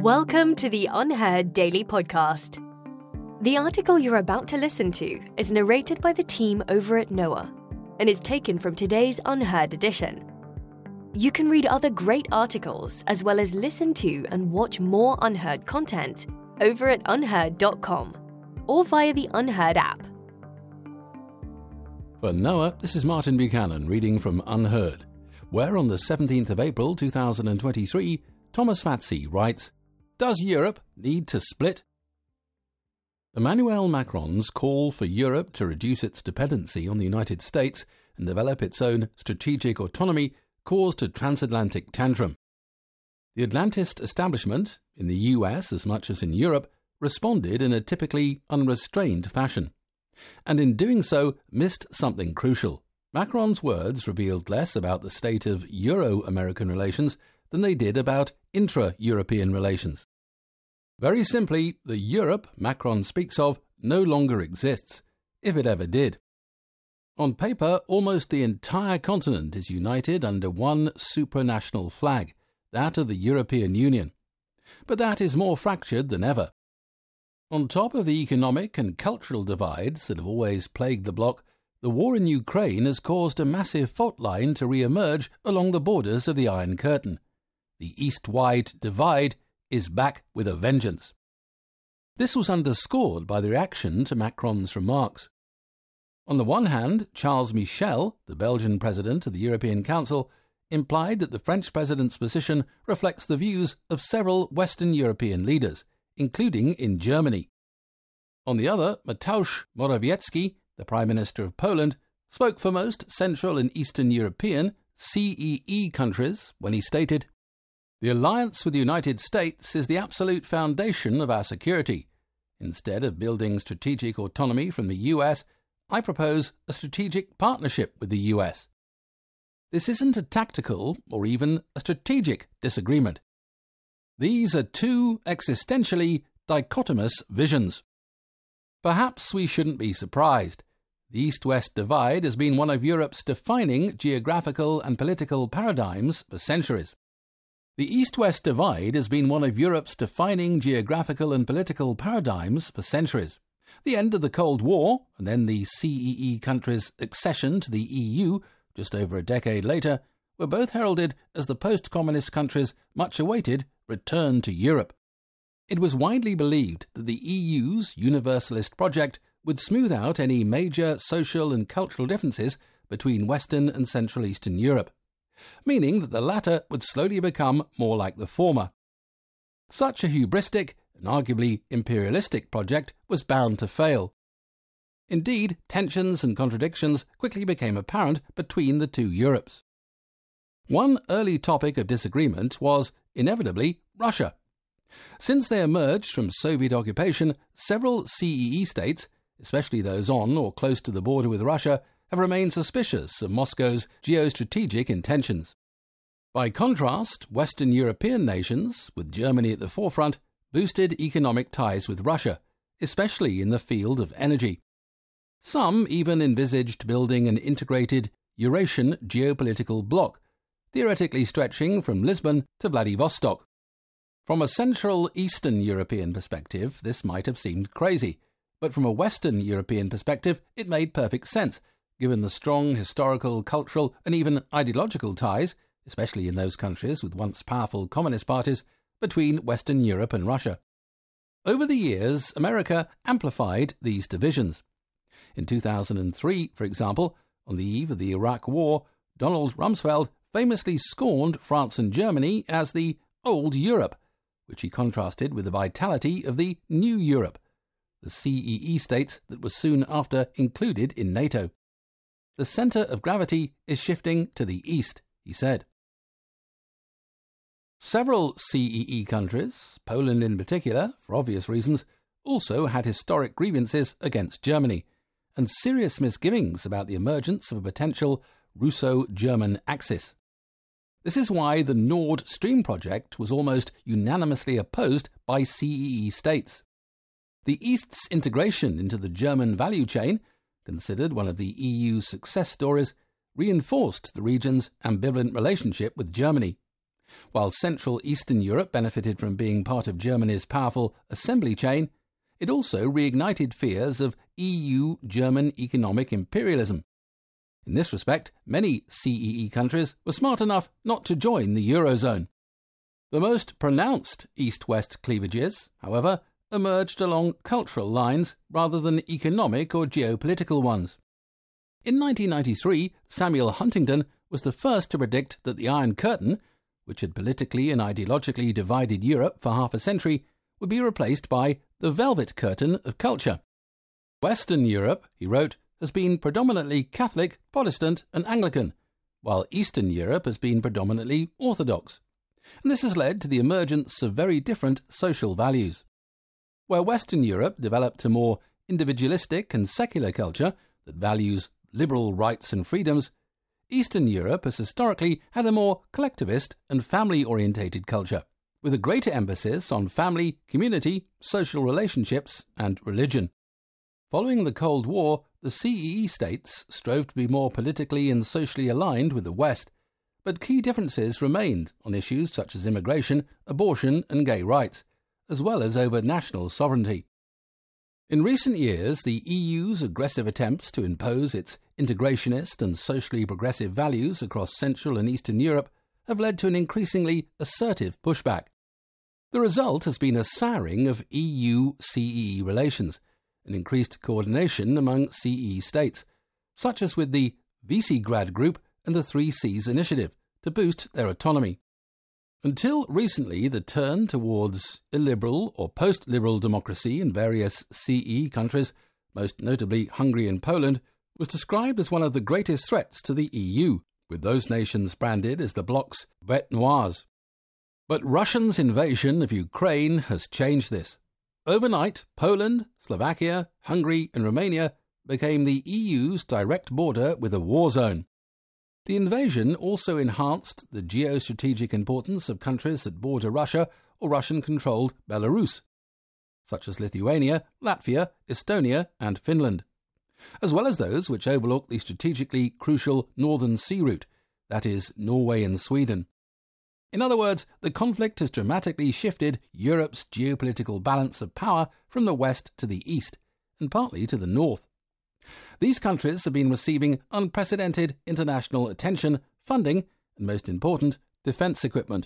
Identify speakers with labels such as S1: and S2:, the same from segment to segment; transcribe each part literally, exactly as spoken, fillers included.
S1: Welcome to the Unheard Daily Podcast. The article you're about to listen to is narrated by the team over at Noah and is taken from today's Unheard edition. You can read other great articles as well as listen to and watch more Unheard content over at unheard dot com or via the Unheard app.
S2: For Noah, this is Martin Buchanan reading from Unheard, where on the seventeenth of April two thousand twenty-three, Thomas Fatsey writes, "Does Europe need to split?" Emmanuel Macron's call for Europe to reduce its dependency on the United States and develop its own strategic autonomy caused a transatlantic tantrum. The Atlantist establishment, in the U S as much as in Europe, responded in a typically unrestrained fashion, and in doing so missed something crucial. Macron's words revealed less about the state of Euro-American relations than they did about intra-European relations. Very simply, the Europe Macron speaks of no longer exists, if it ever did. On paper, almost the entire continent is united under one supranational flag, that of the European Union. But that is more fractured than ever. On top of the economic and cultural divides that have always plagued the bloc, the war in Ukraine has caused a massive fault line to re-emerge along the borders of the Iron Curtain. The East-wide divide is back with a vengeance. This was underscored by the reaction to Macron's remarks. On the one hand, Charles Michel, the Belgian president of the European Council, implied that the French president's position reflects the views of several Western European leaders, including in Germany. On the other, Mateusz Morawiecki, the Prime Minister of Poland, spoke for most Central and Eastern European C E E countries when he stated, "The alliance with the United States is the absolute foundation of our security. Instead of building strategic autonomy from the U S, I propose a strategic partnership with the U S. This isn't a tactical or even a strategic disagreement. These are two existentially dichotomous visions." Perhaps we shouldn't be surprised. The East-West divide has been one of Europe's defining geographical and political paradigms for centuries. The East-West divide has been one of Europe's defining geographical and political paradigms for centuries. The end of the Cold War, and then the C E E countries' accession to the E U just over a decade later, were both heralded as the post-communist countries' much-awaited return to Europe. It was widely believed that the E U's universalist project would smooth out any major social and cultural differences between Western and Central Eastern Europe, meaning that the latter would slowly become more like the former. Such a hubristic and arguably imperialistic project was bound to fail. Indeed, tensions and contradictions quickly became apparent between the two Europes. One early topic of disagreement was, inevitably, Russia. Since they emerged from Soviet occupation, several C E E states, especially those on or close to the border with Russia, have remained suspicious of Moscow's geostrategic intentions. By contrast, Western European nations, with Germany at the forefront, boosted economic ties with Russia, especially in the field of energy. Some even envisaged building an integrated Eurasian geopolitical bloc, theoretically stretching from Lisbon to Vladivostok. From a Central Eastern European perspective, this might have seemed crazy, but from a Western European perspective, it made perfect sense, given the strong historical, cultural, and even ideological ties, especially in those countries with once powerful communist parties, between Western Europe and Russia. Over the years, America amplified these divisions. In two thousand three, for example, on the eve of the Iraq War, Donald Rumsfeld famously scorned France and Germany as the old Europe, which he contrasted with the vitality of the new Europe, the C E E states that were soon after included in NATO. "The centre of gravity is shifting to the east," he said. Several C E E countries, Poland in particular, for obvious reasons, also had historic grievances against Germany, and serious misgivings about the emergence of a potential Russo-German axis. This is why the Nord Stream project was almost unanimously opposed by C E E states. The East's integration into the German value chain, considered one of the E U's success stories, reinforced the region's ambivalent relationship with Germany. While Central Eastern Europe benefited from being part of Germany's powerful assembly chain, it also reignited fears of E U-German economic imperialism. In this respect, many C E E countries were smart enough not to join the Eurozone. The most pronounced east-west cleavages, however, emerged along cultural lines rather than economic or geopolitical ones. In nineteen ninety-three, Samuel Huntington was the first to predict that the Iron Curtain, which had politically and ideologically divided Europe for half a century, would be replaced by the Velvet Curtain of culture. Western Europe, he wrote, has been predominantly Catholic, Protestant and Anglican, while Eastern Europe has been predominantly Orthodox. And this has led to the emergence of very different social values. Where Western Europe developed a more individualistic and secular culture that values liberal rights and freedoms, Eastern Europe has historically had a more collectivist and family-orientated culture, with a greater emphasis on family, community, social relationships and religion. Following the Cold War, the C E E states strove to be more politically and socially aligned with the West, but key differences remained on issues such as immigration, abortion and gay rights, as well as over national sovereignty. In recent years, the E U's aggressive attempts to impose its integrationist and socially progressive values across Central and Eastern Europe have led to an increasingly assertive pushback. The result has been a souring of E U-C E E relations, and increased coordination among C E E states, such as with the Visegrad Group and the Three Seas Initiative, to boost their autonomy. Until recently, the turn towards illiberal or post-liberal democracy in various C E E countries, most notably Hungary and Poland, was described as one of the greatest threats to the E U, with those nations branded as the bloc's bêtes noires. But Russia's invasion of Ukraine has changed this. Overnight, Poland, Slovakia, Hungary and Romania became the E U's direct border with a war zone. The invasion also enhanced the geostrategic importance of countries that border Russia or Russian-controlled Belarus, such as Lithuania, Latvia, Estonia and Finland, as well as those which overlook the strategically crucial Northern Sea Route, that is, Norway and Sweden. In other words, the conflict has dramatically shifted Europe's geopolitical balance of power from the west to the east, and partly to the north. These countries have been receiving unprecedented international attention, funding, and most important, defence equipment.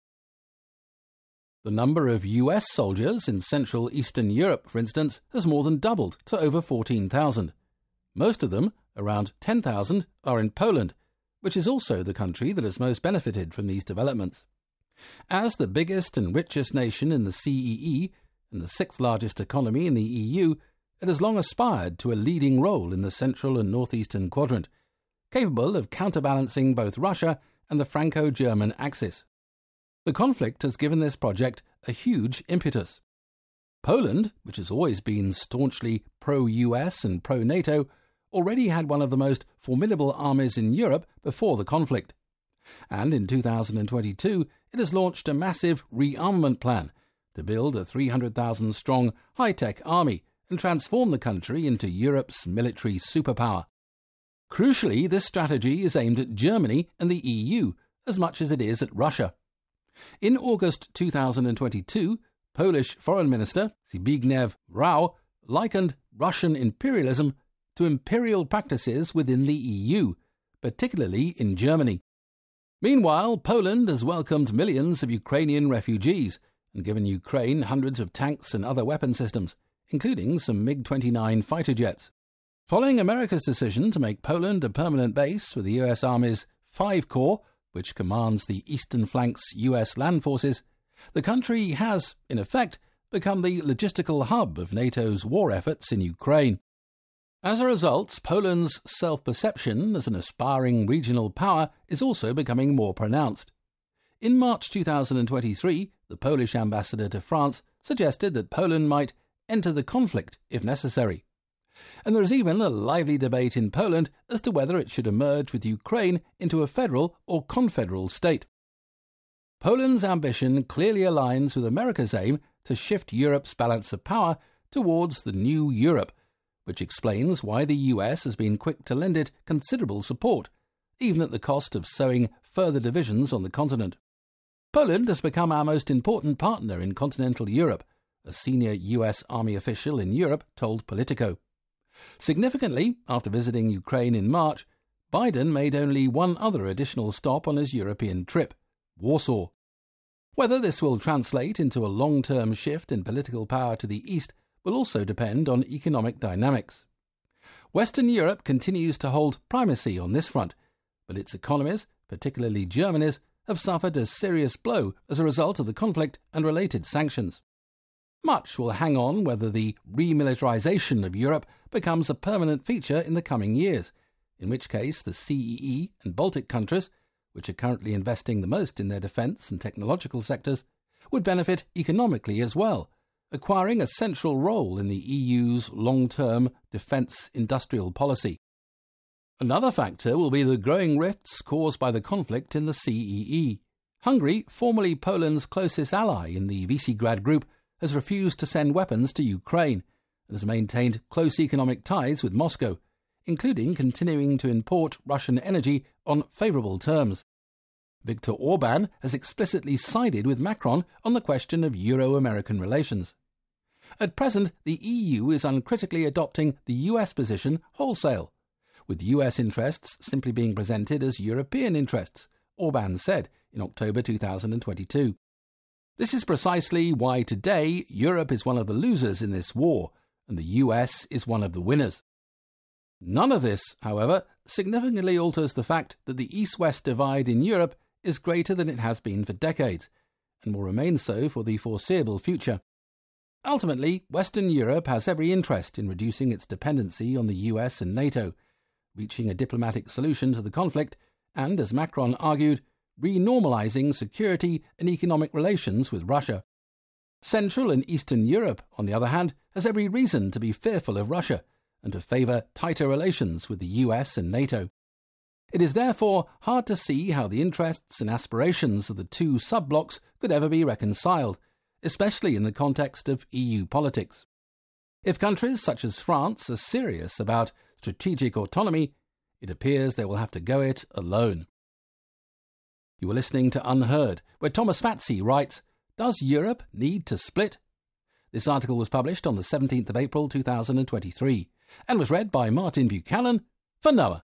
S2: The number of U S soldiers in Central Eastern Europe, for instance, has more than doubled to over fourteen thousand. Most of them, around ten thousand, are in Poland, which is also the country that has most benefited from these developments. As the biggest and richest nation in the C E E and the sixth largest economy in the E U, it has long aspired to a leading role in the central and northeastern quadrant, capable of counterbalancing both Russia and the Franco-German axis. The conflict has given this project a huge impetus. Poland, which has always been staunchly pro-U S and pro-NATO, already had one of the most formidable armies in Europe before the conflict. And in two thousand twenty-two, it has launched a massive rearmament plan to build a three hundred thousand strong high-tech army and transform the country into Europe's military superpower. Crucially, this strategy is aimed at Germany and the E U as much as it is at Russia. In August two thousand twenty-two, Polish Foreign Minister Zbigniew Rau likened Russian imperialism to imperial practices within the E U, particularly in Germany. Meanwhile, Poland has welcomed millions of Ukrainian refugees and given Ukraine hundreds of tanks and other weapon systems, including some MiG twenty-nine fighter jets. Following America's decision to make Poland a permanent base for the U S Army's five Corps, which commands the eastern flank's U S land forces, the country has, in effect, become the logistical hub of NATO's war efforts in Ukraine. As a result, Poland's self-perception as an aspiring regional power is also becoming more pronounced. In March two thousand twenty-three, the Polish ambassador to France suggested that Poland might enter the conflict if necessary. And there is even a lively debate in Poland as to whether it should emerge with Ukraine into a federal or confederal state. Poland's ambition clearly aligns with America's aim to shift Europe's balance of power towards the new Europe, which explains why the U S has been quick to lend it considerable support, even at the cost of sowing further divisions on the continent. Poland has become our most important partner in continental Europe, a senior U S Army official in Europe told Politico. Significantly, after visiting Ukraine in March, Biden made only one other additional stop on his European trip, Warsaw. Whether this will translate into a long-term shift in political power to the east will also depend on economic dynamics. Western Europe continues to hold primacy on this front, but its economies, particularly Germany's, have suffered a serious blow as a result of the conflict and related sanctions. Much will hang on whether the remilitarization of Europe becomes a permanent feature in the coming years, in which case the C E E and Baltic countries, which are currently investing the most in their defence and technological sectors, would benefit economically as well, acquiring a central role in the E U's long-term defence industrial policy. Another factor will be the growing rifts caused by the conflict in the C E E. Hungary, formerly Poland's closest ally in the Visegrad Group, has refused to send weapons to Ukraine and has maintained close economic ties with Moscow, including continuing to import Russian energy on favourable terms. Viktor Orban has explicitly sided with Macron on the question of Euro-American relations. At present, the E U is uncritically adopting the U S position wholesale, with U S interests simply being presented as European interests, Orban said in October two thousand twenty-two. This is precisely why today Europe is one of the losers in this war, and the U S is one of the winners. None of this, however, significantly alters the fact that the East-West divide in Europe is greater than it has been for decades, and will remain so for the foreseeable future. Ultimately, Western Europe has every interest in reducing its dependency on the U S and NATO, reaching a diplomatic solution to the conflict, and, as Macron argued, renormalising security and economic relations with Russia. Central and Eastern Europe, on the other hand, has every reason to be fearful of Russia and to favour tighter relations with the U S and NATO. It is therefore hard to see how the interests and aspirations of the two sub-blocs could ever be reconciled, especially in the context of E U politics. If countries such as France are serious about strategic autonomy, it appears they will have to go it alone. You are listening to Unheard, where Thomas Fatsey writes, Does Europe need to split? This article was published on the seventeenth of April two thousand twenty-three and was read by Martin Buchanan for Noah.